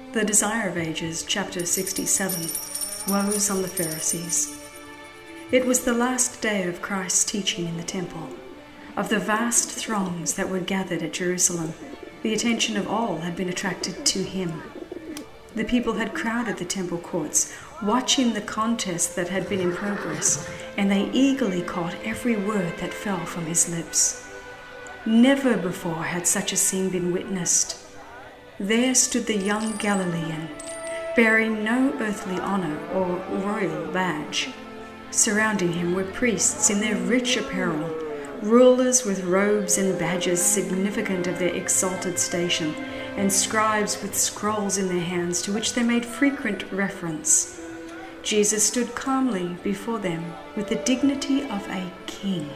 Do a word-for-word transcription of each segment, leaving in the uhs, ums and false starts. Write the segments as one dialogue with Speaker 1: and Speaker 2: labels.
Speaker 1: The Desire of Ages, chapter sixty-seven, Woes on the Pharisees. It was the last day of Christ's teaching in the temple. Of the vast throngs that were gathered at Jerusalem, the attention of all had been attracted to him. The people had crowded the temple courts, watching the contest that had been in progress, and they eagerly caught every word that fell from his lips. Never before had such a scene been witnessed. There stood the young Galilean, bearing no earthly honor or royal badge. Surrounding him were priests in their rich apparel, rulers with robes and badges significant of their exalted station, and scribes with scrolls in their hands to which they made frequent reference. Jesus stood calmly before them with the dignity of a king.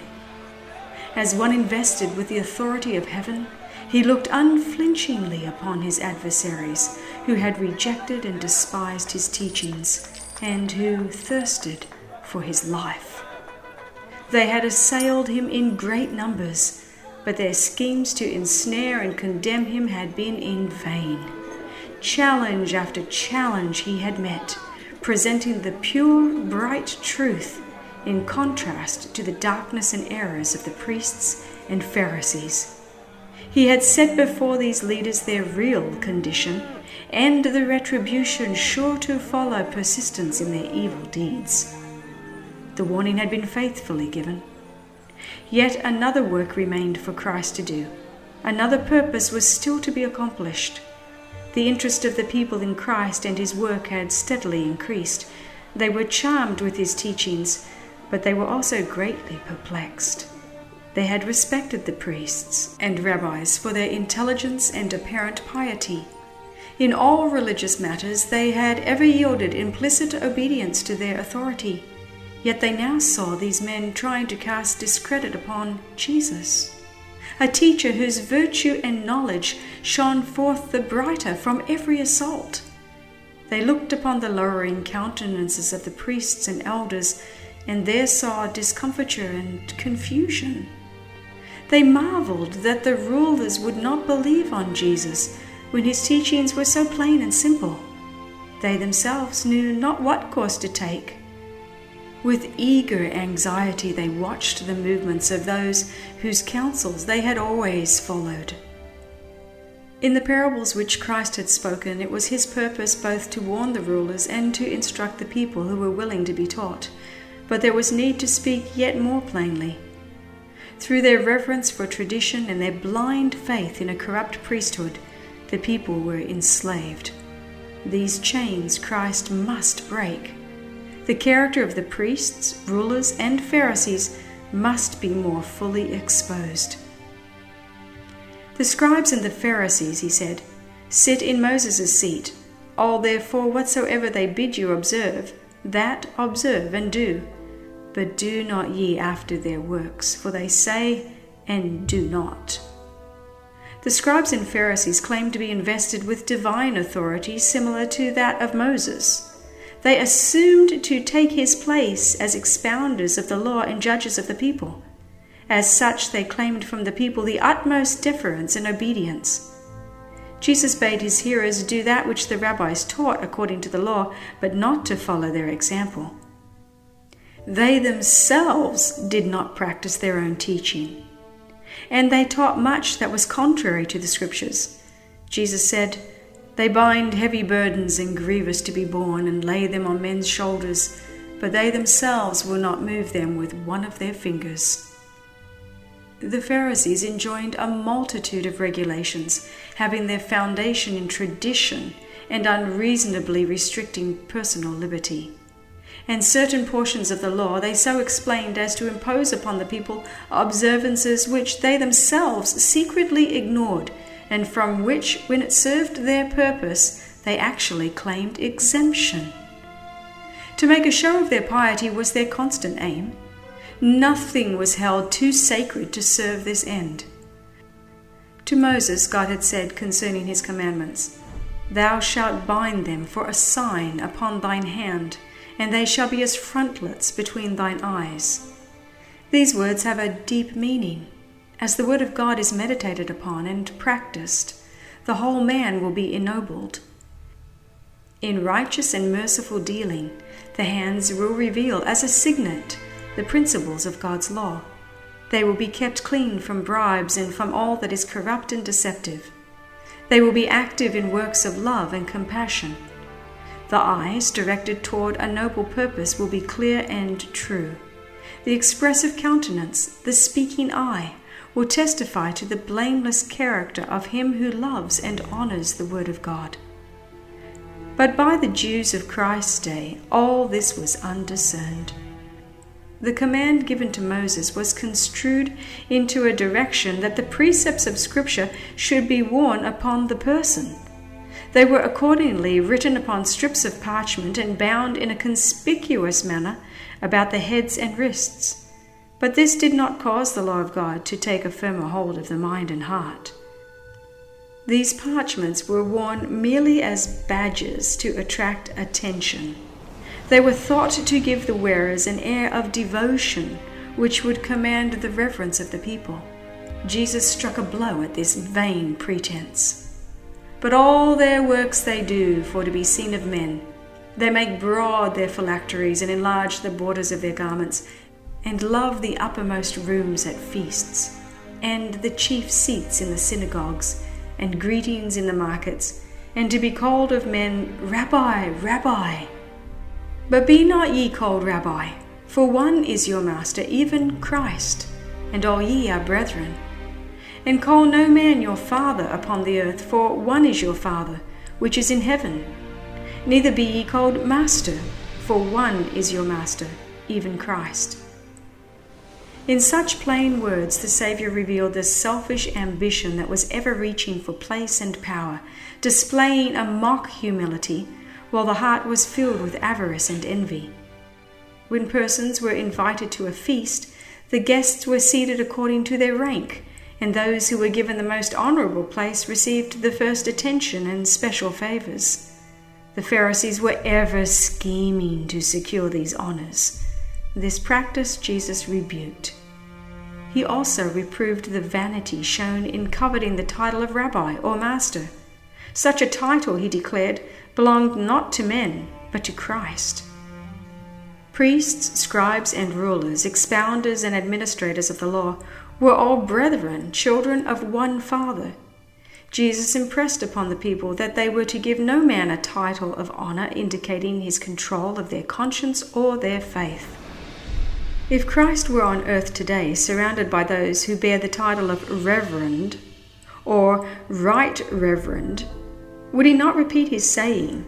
Speaker 1: As one invested with the authority of heaven, he looked unflinchingly upon his adversaries, who had rejected and despised his teachings, and who thirsted for his life. They had assailed him in great numbers, but their schemes to ensnare and condemn him had been in vain. Challenge after challenge he had met, presenting the pure, bright truth in contrast to the darkness and errors of the priests and Pharisees. He had set before these leaders their real condition and the retribution sure to follow persistence in their evil deeds. The warning had been faithfully given. Yet another work remained for Christ to do. Another purpose was still to be accomplished. The interest of the people in Christ and his work had steadily increased. They were charmed with his teachings, but they were also greatly perplexed. They had respected the priests and rabbis for their intelligence and apparent piety. In all religious matters, they had ever yielded implicit obedience to their authority. Yet they now saw these men trying to cast discredit upon Jesus, a teacher whose virtue and knowledge shone forth the brighter from every assault. They looked upon the lowering countenances of the priests and elders, and there saw discomfiture and confusion. They marveled that the rulers would not believe on Jesus when his teachings were so plain and simple. They themselves knew not what course to take. With eager anxiety they watched the movements of those whose counsels they had always followed. In the parables which Christ had spoken, it was his purpose both to warn the rulers and to instruct the people who were willing to be taught, but there was need to speak yet more plainly. Through their reverence for tradition and their blind faith in a corrupt priesthood, the people were enslaved. These chains Christ must break. The character of the priests, rulers, and Pharisees must be more fully exposed. The scribes and the Pharisees, he said, sit in Moses' seat. All therefore whatsoever they bid you observe, that observe and do. But do not ye after their works, for they say and do not. The scribes and Pharisees claimed to be invested with divine authority similar to that of Moses. They assumed to take his place as expounders of the law and judges of the people. As such, they claimed from the people the utmost deference and obedience. Jesus bade his hearers do that which the rabbis taught according to the law, but not to follow their example. They themselves did not practice their own teaching, and they taught much that was contrary to the Scriptures. Jesus said, "They bind heavy burdens and grievous to be borne, and lay them on men's shoulders, but they themselves will not move them with one of their fingers." The Pharisees enjoined a multitude of regulations, having their foundation in tradition and unreasonably restricting personal liberty. And certain portions of the law they so explained as to impose upon the people observances which they themselves secretly ignored, and from which, when it served their purpose, they actually claimed exemption. To make a show of their piety was their constant aim. Nothing was held too sacred to serve this end. To Moses God had said concerning his commandments, "Thou shalt bind them for a sign upon thine hand, and they shall be as frontlets between thine eyes." These words have a deep meaning. As the word of God is meditated upon and practiced, the whole man will be ennobled. In righteous and merciful dealing, the hands will reveal as a signet the principles of God's law. They will be kept clean from bribes and from all that is corrupt and deceptive. They will be active in works of love and compassion. The eyes directed toward a noble purpose will be clear and true. The expressive countenance, the speaking eye, will testify to the blameless character of him who loves and honors the Word of God. But by the Jews of Christ's day, all this was undiscerned. The command given to Moses was construed into a direction that the precepts of Scripture should be worn upon the person. They were accordingly written upon strips of parchment and bound in a conspicuous manner about the heads and wrists. But this did not cause the law of God to take a firmer hold of the mind and heart. These parchments were worn merely as badges to attract attention. They were thought to give the wearers an air of devotion which would command the reverence of the people. Jesus struck a blow at this vain pretense. But all their works they do for to be seen of men. They make broad their phylacteries and enlarge the borders of their garments, and love the uppermost rooms at feasts, and the chief seats in the synagogues, and greetings in the markets, and to be called of men, Rabbi, Rabbi. But be not ye called Rabbi, for one is your master, even Christ, and all ye are brethren. And call no man your father upon the earth, for one is your Father, which is in heaven. Neither be ye called master, for one is your master, even Christ. In such plain words, the Saviour revealed the selfish ambition that was ever reaching for place and power, displaying a mock humility, while the heart was filled with avarice and envy. When persons were invited to a feast, the guests were seated according to their rank, and those who were given the most honourable place received the first attention and special favours. The Pharisees were ever scheming to secure these honours. This practice Jesus rebuked. He also reproved the vanity shown in coveting the title of Rabbi or Master. Such a title, he declared, belonged not to men, but to Christ. Priests, scribes, and rulers, expounders and administrators of the law, were all brethren, children of one Father. Jesus impressed upon the people that they were to give no man a title of honor indicating his control of their conscience or their faith. If Christ were on earth today, surrounded by those who bear the title of Reverend or Right Reverend, would he not repeat his saying,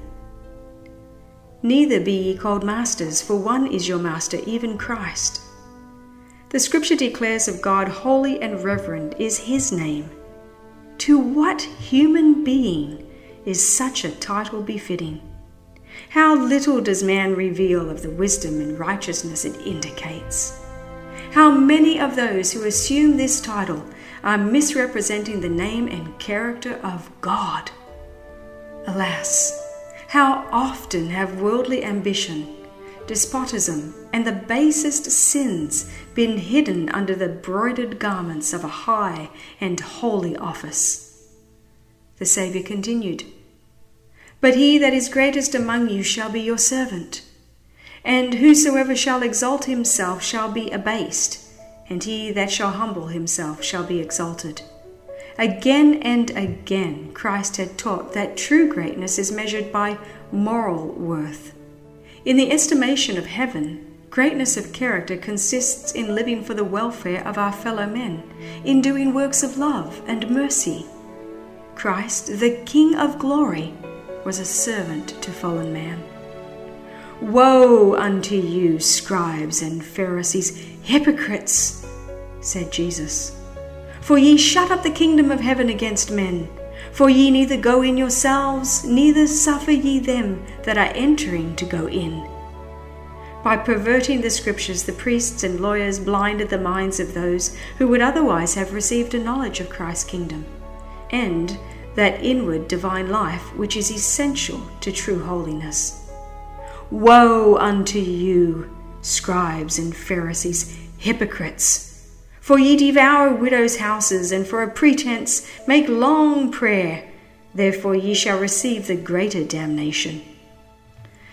Speaker 1: Neither be ye called masters, for one is your master, even Christ. The Scripture declares of God, holy and reverend is his name. To what human being is such a title befitting? How little does man reveal of the wisdom and righteousness it indicates? How many of those who assume this title are misrepresenting the name and character of God? Alas, how often have worldly ambition, despotism, and the basest sins been hidden under the broidered garments of a high and holy office? The Saviour continued, But he that is greatest among you shall be your servant. And whosoever shall exalt himself shall be abased, and he that shall humble himself shall be exalted. Again and again Christ had taught that true greatness is measured by moral worth. In the estimation of heaven, greatness of character consists in living for the welfare of our fellow men, in doing works of love and mercy. Christ, the King of glory, was a servant to fallen man. Woe unto you, scribes and Pharisees, hypocrites, said Jesus. For ye shut up the kingdom of heaven against men. For ye neither go in yourselves, neither suffer ye them that are entering to go in. By perverting the Scriptures, the priests and lawyers blinded the minds of those who would otherwise have received a knowledge of Christ's kingdom, and that inward divine life which is essential to true holiness. Woe unto you, scribes and Pharisees, hypocrites! For ye devour widows' houses, and for a pretense make long prayer. Therefore ye shall receive the greater damnation.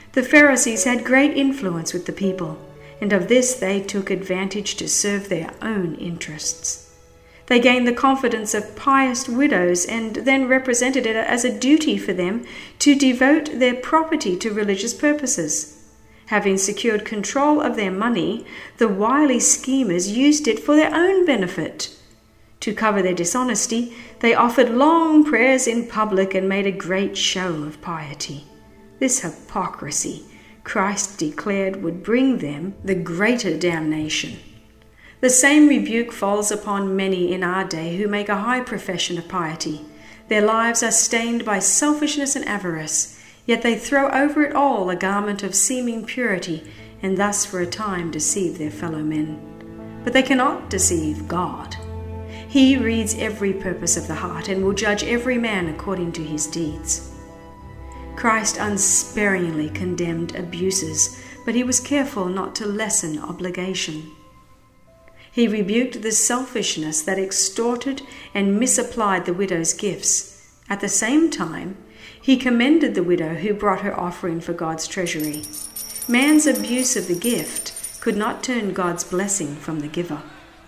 Speaker 1: The Pharisees had great influence with the people, and of this they took advantage to serve their own interests. They gained the confidence of pious widows and then represented it as a duty for them to devote their property to religious purposes. Having secured control of their money, the wily schemers used it for their own benefit. To cover their dishonesty, they offered long prayers in public and made a great show of piety. This hypocrisy, Christ declared, would bring them the greater damnation. The same rebuke falls upon many in our day who make a high profession of piety. Their lives are stained by selfishness and avarice, yet they throw over it all a garment of seeming purity, and thus for a time deceive their fellow men. But they cannot deceive God. He reads every purpose of the heart and will judge every man according to his deeds. Christ unsparingly condemned abuses, but he was careful not to lessen obligation. He rebuked the selfishness that extorted and misapplied the widow's gifts. At the same time, he commended the widow who brought her offering for God's treasury. Man's abuse of the gift could not turn God's blessing from the giver.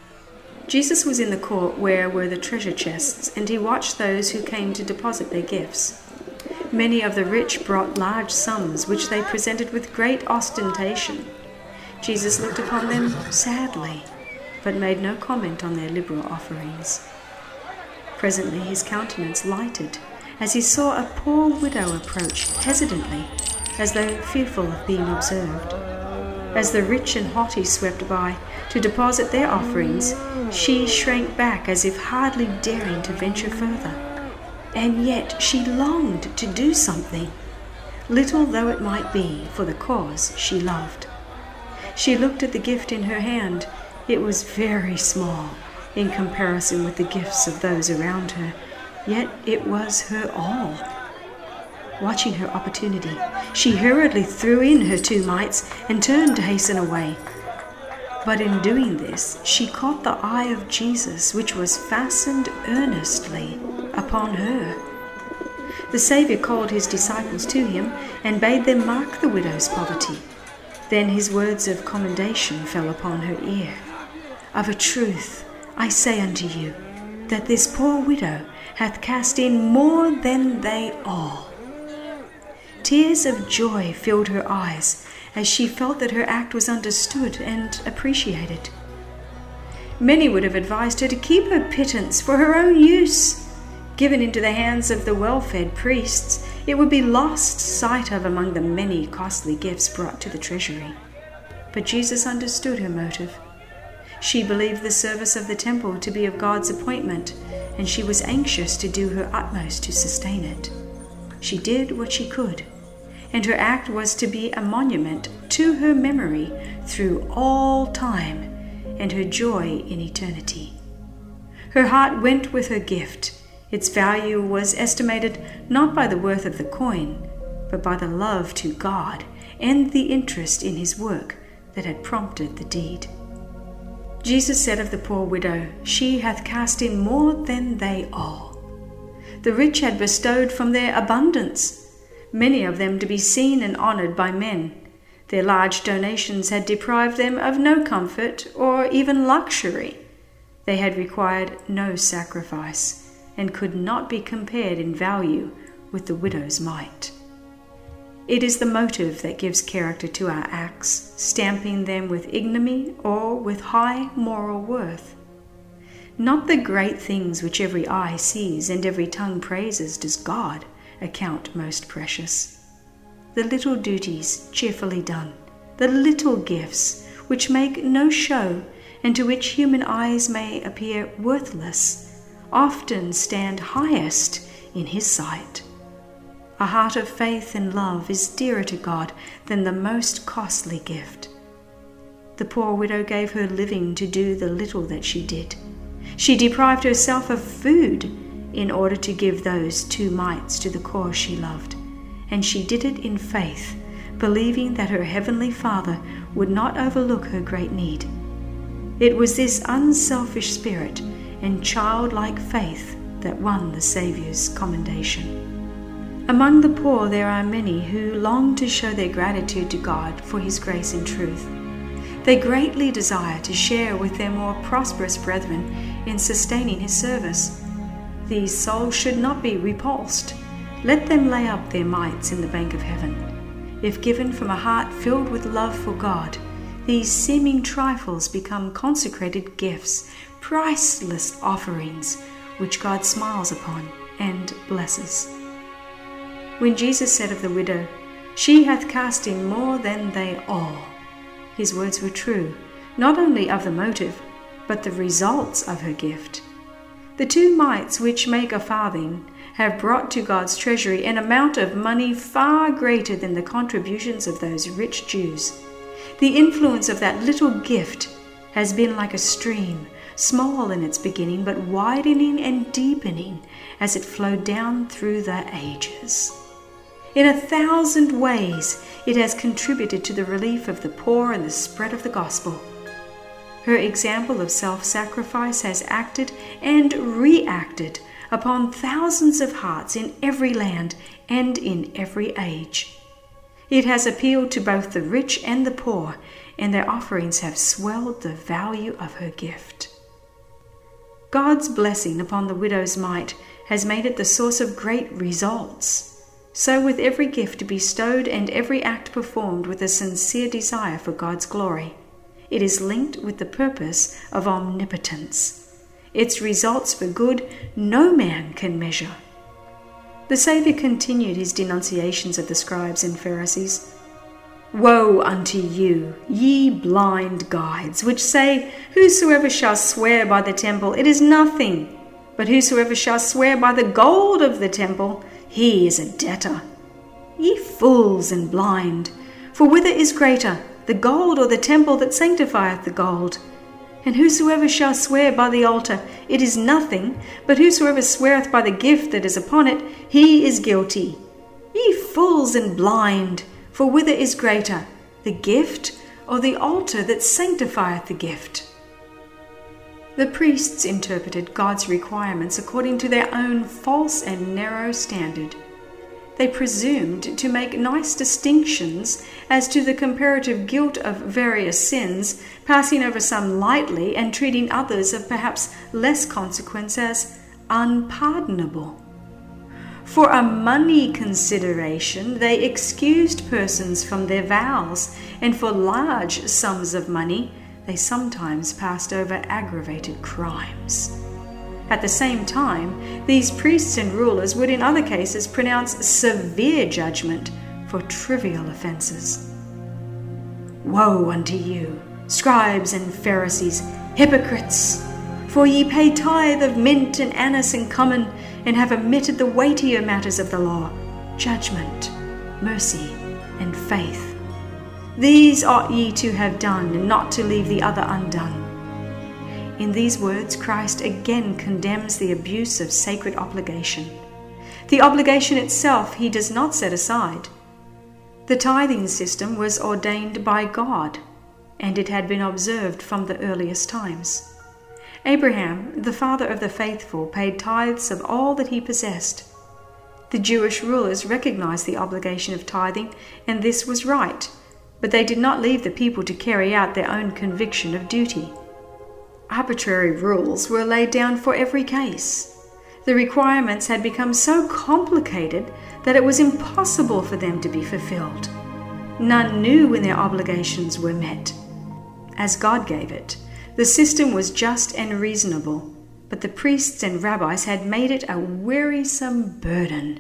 Speaker 1: Jesus was in the court where were the treasure chests, and he watched those who came to deposit their gifts. Many of the rich brought large sums, which they presented with great ostentation. Jesus looked upon them sadly, but made no comment on their liberal offerings. Presently his countenance lighted as he saw a poor widow approach hesitantly, as though fearful of being observed. As the rich and haughty swept by to deposit their offerings, she shrank back as if hardly daring to venture further. And yet she longed to do something, little though it might be, for the cause she loved. She looked at the gift in her hand. It was very small in comparison with the gifts of those around her, yet it was her all. Watching her opportunity, she hurriedly threw in her two mites and turned to hasten away. But in doing this, she caught the eye of Jesus, which was fastened earnestly upon her. The Saviour called his disciples to him and bade them mark the widow's poverty. Then his words of commendation fell upon her ear. Of a truth, I say unto you, that this poor widow hath cast in more than they all. Tears of joy filled her eyes as she felt that her act was understood and appreciated. Many would have advised her to keep her pittance for her own use. Given into the hands of the well-fed priests, it would be lost sight of among the many costly gifts brought to the treasury. But Jesus understood her motive. She believed the service of the temple to be of God's appointment, and she was anxious to do her utmost to sustain it. She did what she could, and her act was to be a monument to her memory through all time and her joy in eternity. Her heart went with her gift. Its value was estimated not by the worth of the coin, but by the love to God and the interest in his work that had prompted the deed. Jesus said of the poor widow, "She hath cast in more than they all." The rich had bestowed from their abundance, many of them to be seen and honored by men. Their large donations had deprived them of no comfort or even luxury. They had required no sacrifice and could not be compared in value with the widow's mite. It is the motive that gives character to our acts, stamping them with ignominy or with high moral worth. Not the great things which every eye sees and every tongue praises does God account most precious. The little duties cheerfully done, the little gifts which make no show and to which human eyes may appear worthless, often stand highest in his sight. A heart of faith and love is dearer to God than the most costly gift. The poor widow gave her living to do the little that she did. She deprived herself of food in order to give those two mites to the cause she loved, and she did it in faith, believing that her heavenly Father would not overlook her great need. It was this unselfish spirit and childlike faith that won the Saviour's commendation. Among the poor there are many who long to show their gratitude to God for His grace and truth. They greatly desire to share with their more prosperous brethren in sustaining His service. These souls should not be repulsed. Let them lay up their mites in the bank of heaven. If given from a heart filled with love for God, these seeming trifles become consecrated gifts, priceless offerings, which God smiles upon and blesses. When Jesus said of the widow, "She hath cast in more than they all," His words were true, not only of the motive, but the results of her gift. The two mites which make a farthing have brought to God's treasury an amount of money far greater than the contributions of those rich Jews. The influence of that little gift has been like a stream, small in its beginning, but widening and deepening as it flowed down through the ages. In a thousand ways, it has contributed to the relief of the poor and the spread of the gospel. Her example of self-sacrifice has acted and reacted upon thousands of hearts in every land and in every age. It has appealed to both the rich and the poor, and their offerings have swelled the value of her gift. God's blessing upon the widow's mite has made it the source of great results. So with every gift bestowed and every act performed with a sincere desire for God's glory, it is linked with the purpose of omnipotence. Its results for good no man can measure. The Saviour continued His denunciations of the scribes and Pharisees. "Woe unto you, ye blind guides, which say, Whosoever shall swear by the temple, it is nothing. But whosoever shall swear by the gold of the temple, he is a debtor. Ye fools and blind, for whither is greater, the gold or the temple that sanctifieth the gold? And whosoever shall swear by the altar, it is nothing, but whosoever sweareth by the gift that is upon it, he is guilty. Ye fools and blind, for whither is greater, the gift or the altar that sanctifieth the gift?" The priests interpreted God's requirements according to their own false and narrow standard. They presumed to make nice distinctions as to the comparative guilt of various sins, passing over some lightly and treating others of perhaps less consequence as unpardonable. For a money consideration, they excused persons from their vows, and for large sums of money, they sometimes passed over aggravated crimes. At the same time, these priests and rulers would in other cases pronounce severe judgment for trivial offenses. "Woe unto you, scribes and Pharisees, hypocrites! For ye pay tithe of mint and anise and cummin, and have omitted the weightier matters of the law, judgment, mercy, and faith. These ought ye to have done, and not to leave the other undone." In these words, Christ again condemns the abuse of sacred obligation. The obligation itself He does not set aside. The tithing system was ordained by God, and it had been observed from the earliest times. Abraham, the father of the faithful, paid tithes of all that he possessed. The Jewish rulers recognized the obligation of tithing, and this was right, but they did not leave the people to carry out their own conviction of duty. Arbitrary rules were laid down for every case. The requirements had become so complicated that it was impossible for them to be fulfilled. None knew when their obligations were met. As God gave it, the system was just and reasonable, but the priests and rabbis had made it a wearisome burden.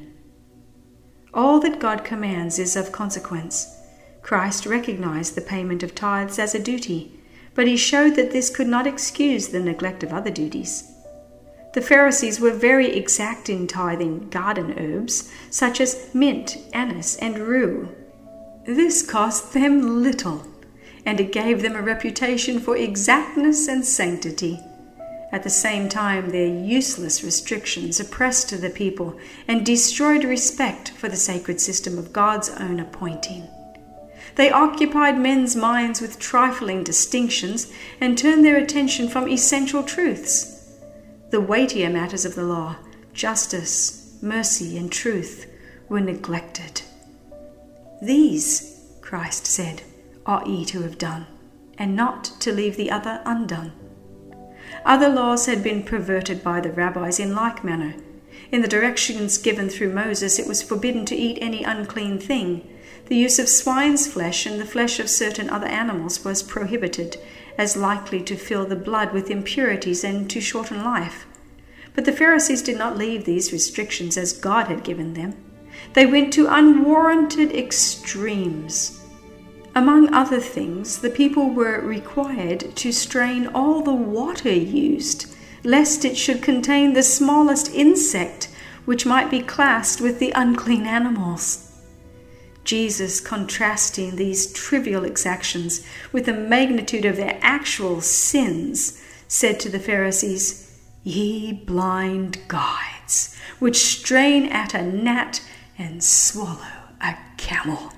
Speaker 1: All that God commands is of consequence. Christ recognized the payment of tithes as a duty, but He showed that this could not excuse the neglect of other duties. The Pharisees were very exact in tithing garden herbs, such as mint, anise, and rue. This cost them little, and it gave them a reputation for exactness and sanctity. At the same time, their useless restrictions oppressed the people and destroyed respect for the sacred system of God's own appointing. They occupied men's minds with trifling distinctions and turned their attention from essential truths. The weightier matters of the law, justice, mercy, and truth, were neglected. These, Christ said, ought ye to have done, and not to leave the other undone. Other laws had been perverted by the rabbis in like manner. In the directions given through Moses, it was forbidden to eat any unclean thing. The use of swine's flesh and the flesh of certain other animals was prohibited, as likely to fill the blood with impurities and to shorten life. But the Pharisees did not leave these restrictions as God had given them. They went to unwarranted extremes. Among other things, the people were required to strain all the water used, lest it should contain the smallest insect, which might be classed with the unclean animals. Jesus, contrasting these trivial exactions with the magnitude of their actual sins, said to the Pharisees, "Ye blind guides, which strain at a gnat and swallow a camel.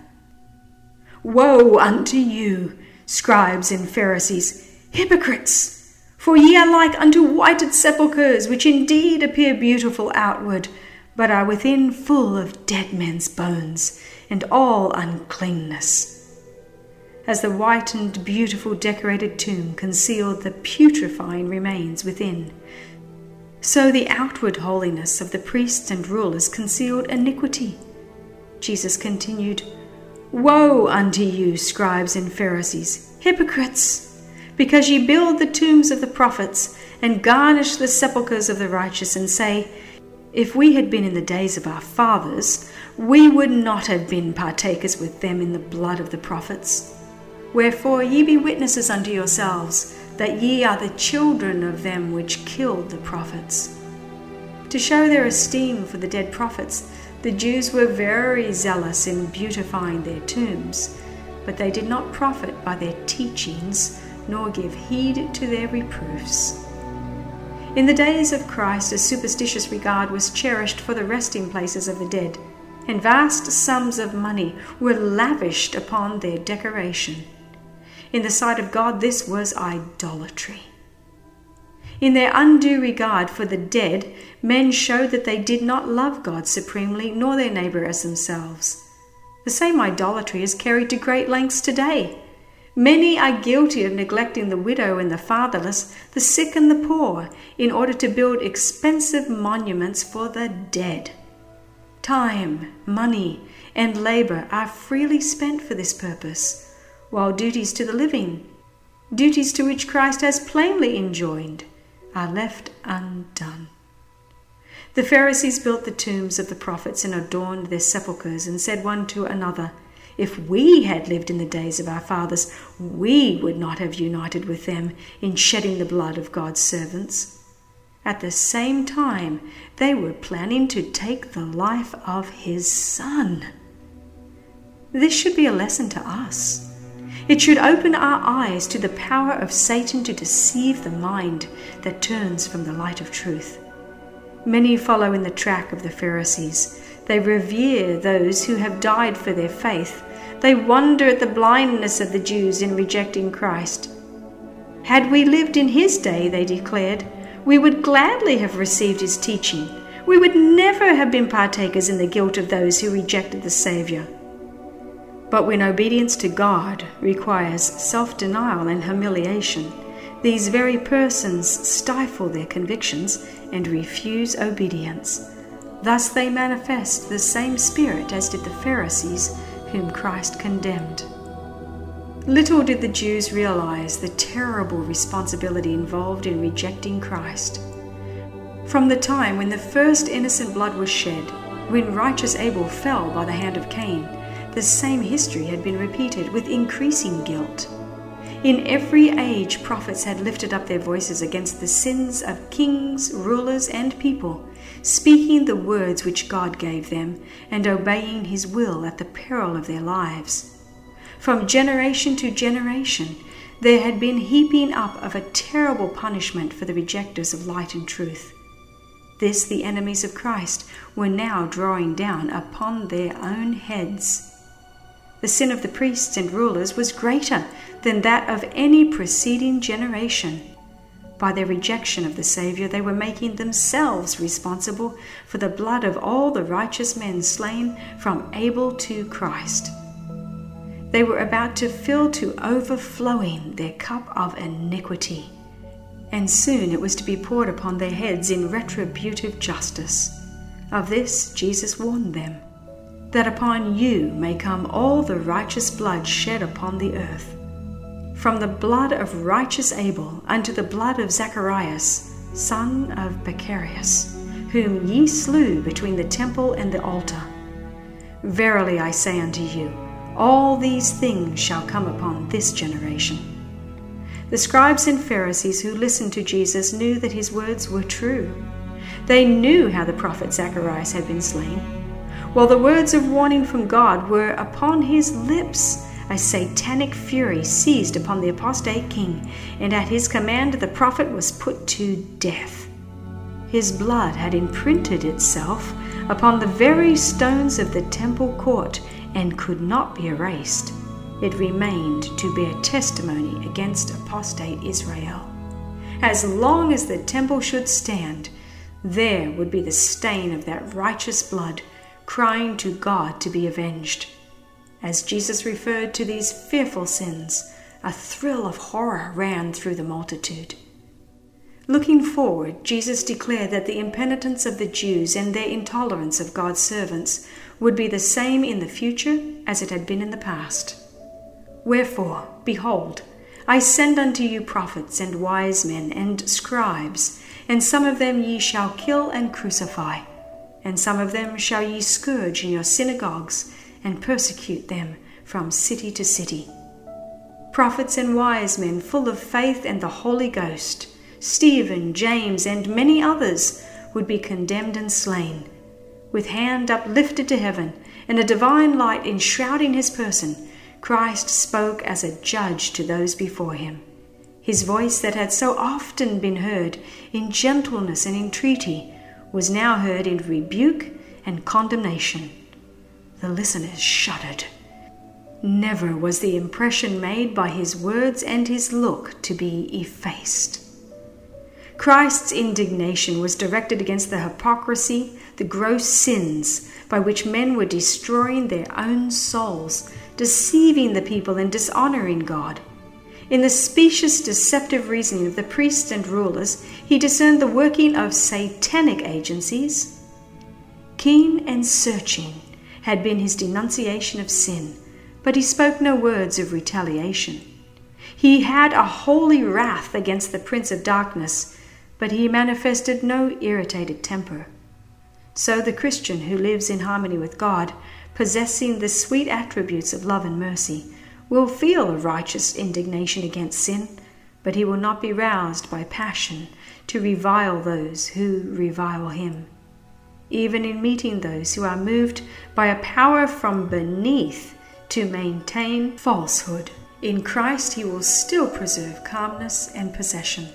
Speaker 1: Woe unto you, scribes and Pharisees, hypocrites! For ye are like unto whited sepulchres, which indeed appear beautiful outward, but are within full of dead men's bones, and all uncleanness. As the white and beautiful decorated tomb concealed the putrefying remains within, so the outward holiness of the priests and rulers concealed iniquity." Jesus continued, "Woe unto you, scribes and Pharisees, hypocrites! Because ye build the tombs of the prophets, and garnish the sepulchres of the righteous, and say, If we had been in the days of our fathers, we would not have been partakers with them in the blood of the prophets. Wherefore ye be witnesses unto yourselves, that ye are the children of them which killed the prophets." To show their esteem for the dead prophets, the Jews were very zealous in beautifying their tombs, but they did not profit by their teachings, nor give heed to their reproofs. In the days of Christ, a superstitious regard was cherished for the resting places of the dead, and vast sums of money were lavished upon their decoration. In the sight of God, this was idolatry. In their undue regard for the dead, men showed that they did not love God supremely, nor their neighbor as themselves. The same idolatry is carried to great lengths today. Many are guilty of neglecting the widow and the fatherless, the sick and the poor, in order to build expensive monuments for the dead. Time, money, and labor are freely spent for this purpose, while duties to the living, duties to which Christ has plainly enjoined, are left undone. The Pharisees built the tombs of the prophets and adorned their sepulchres, and said one to another, "If we had lived in the days of our fathers, we would not have united with them in shedding the blood of God's servants." At the same time, they were planning to take the life of his Son. This should be a lesson to us. It should open our eyes to the power of Satan to deceive the mind that turns from the light of truth. Many follow in the track of the Pharisees. They revere those who have died for their faith. They wonder at the blindness of the Jews in rejecting Christ. Had we lived in his day, they declared, we would gladly have received his teaching. We would never have been partakers in the guilt of those who rejected the Savior. But when obedience to God requires self-denial and humiliation, these very persons stifle their convictions and refuse obedience. Thus they manifest the same spirit as did the Pharisees, whom Christ condemned. Little did the Jews realize the terrible responsibility involved in rejecting Christ. From the time when the first innocent blood was shed, when righteous Abel fell by the hand of Cain, the same history had been repeated with increasing guilt. In every age, prophets had lifted up their voices against the sins of kings, rulers, and people, speaking the words which God gave them, and obeying his will at the peril of their lives. From generation to generation, there had been heaping up of a terrible punishment for the rejectors of light and truth. This the enemies of Christ were now drawing down upon their own heads. The sin of the priests and rulers was greater than that of any preceding generation. By their rejection of the Saviour, they were making themselves responsible for the blood of all the righteous men slain from Abel to Christ. They were about to fill to overflowing their cup of iniquity, and soon it was to be poured upon their heads in retributive justice. Of this Jesus warned them, that upon you may come all the righteous blood shed upon the earth, from the blood of righteous Abel unto the blood of Zacharias, son of Becharius, whom ye slew between the temple and the altar. Verily I say unto you, all these things shall come upon this generation. The scribes and Pharisees who listened to Jesus knew that his words were true. They knew how the prophet Zacharias had been slain. While the words of warning from God were upon his lips, a satanic fury seized upon the apostate king, and at his command the prophet was put to death. His blood had imprinted itself upon the very stones of the temple court and could not be erased. It remained to bear testimony against apostate Israel. As long as the temple should stand, there would be the stain of that righteous blood, crying to God to be avenged. As Jesus referred to these fearful sins, a thrill of horror ran through the multitude. Looking forward, Jesus declared that the impenitence of the Jews and their intolerance of God's servants would be the same in the future as it had been in the past. Wherefore, behold, I send unto you prophets and wise men and scribes, and some of them ye shall kill and crucify, and some of them shall ye scourge in your synagogues, and persecute them from city to city. Prophets and wise men full of faith and the Holy Ghost, Stephen, James, and many others, would be condemned and slain. With hand uplifted to heaven and a divine light enshrouding his person, Christ spoke as a judge to those before him. His voice that had so often been heard in gentleness and entreaty was now heard in rebuke and condemnation. The listeners shuddered. Never was the impression made by his words and his look to be effaced. Christ's indignation was directed against the hypocrisy, the gross sins by which men were destroying their own souls, deceiving the people and dishonoring God. In the specious, deceptive reasoning of the priests and rulers, he discerned the working of satanic agencies. Keen and searching had been his denunciation of sin, but he spoke no words of retaliation. He had a holy wrath against the prince of darkness, but he manifested no irritated temper. So the Christian who lives in harmony with God, possessing the sweet attributes of love and mercy, will feel a righteous indignation against sin, but he will not be roused by passion to revile those who revile him. Even in meeting those who are moved by a power from beneath to maintain falsehood, in Christ he will still preserve calmness and possession.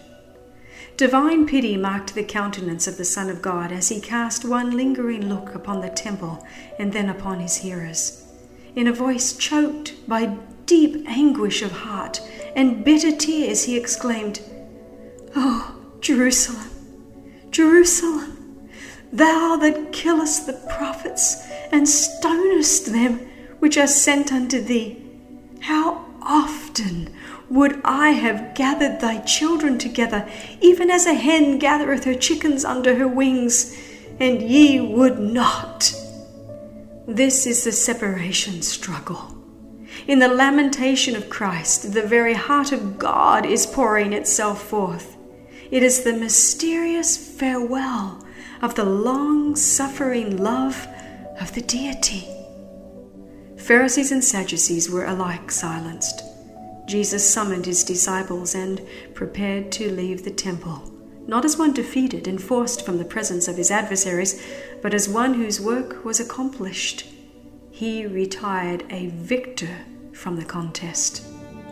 Speaker 1: Divine pity marked the countenance of the Son of God as he cast one lingering look upon the temple and then upon his hearers. In a voice choked by deep anguish of heart and bitter tears, he exclaimed, "Oh, Jerusalem, Jerusalem, thou that killest the prophets and stonest them which are sent unto thee, how often would I have gathered thy children together, even as a hen gathereth her chickens under her wings, and ye would not." This is the separation struggle. In the lamentation of Christ, the very heart of God is pouring itself forth. It is the mysterious farewell of the long-suffering love of the deity. Pharisees and Sadducees were alike silenced. Jesus summoned his disciples and prepared to leave the temple, not as one defeated and forced from the presence of his adversaries, but as one whose work was accomplished. He retired a victor from the contest.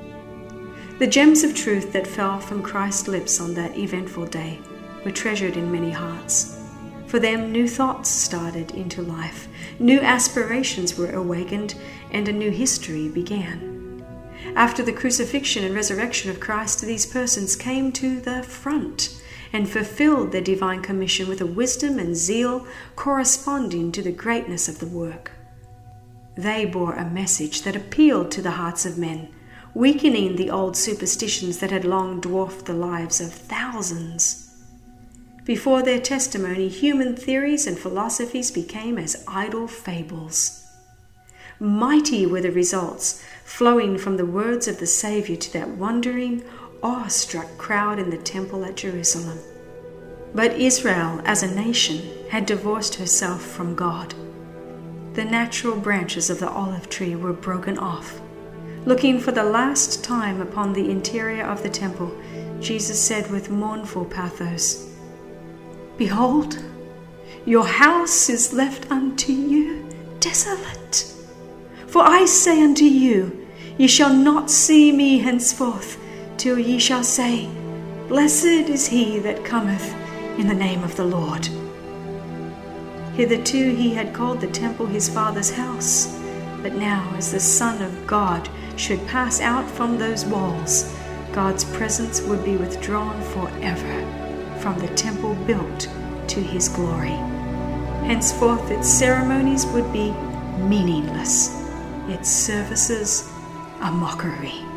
Speaker 1: The gems of truth that fell from Christ's lips on that eventful day were treasured in many hearts. For them, new thoughts started into life, new aspirations were awakened, and a new history began. After the crucifixion and resurrection of Christ, these persons came to the front and fulfilled their divine commission with a wisdom and zeal corresponding to the greatness of the work. They bore a message that appealed to the hearts of men, weakening the old superstitions that had long dwarfed the lives of thousands. Before their testimony, human theories and philosophies became as idle fables. Mighty were the results flowing from the words of the Savior to that wondering, awe-struck crowd in the temple at Jerusalem. But Israel, as a nation, had divorced herself from God. The natural branches of the olive tree were broken off. Looking for the last time upon the interior of the temple, Jesus said with mournful pathos, "Behold, your house is left unto you desolate. For I say unto you, ye shall not see me henceforth, till ye shall say, Blessed is he that cometh in the name of the Lord." Hitherto he had called the temple his Father's house, but now as the Son of God should pass out from those walls, God's presence would be withdrawn forever from the temple built to his glory. Henceforth its ceremonies would be meaningless, its services a mockery.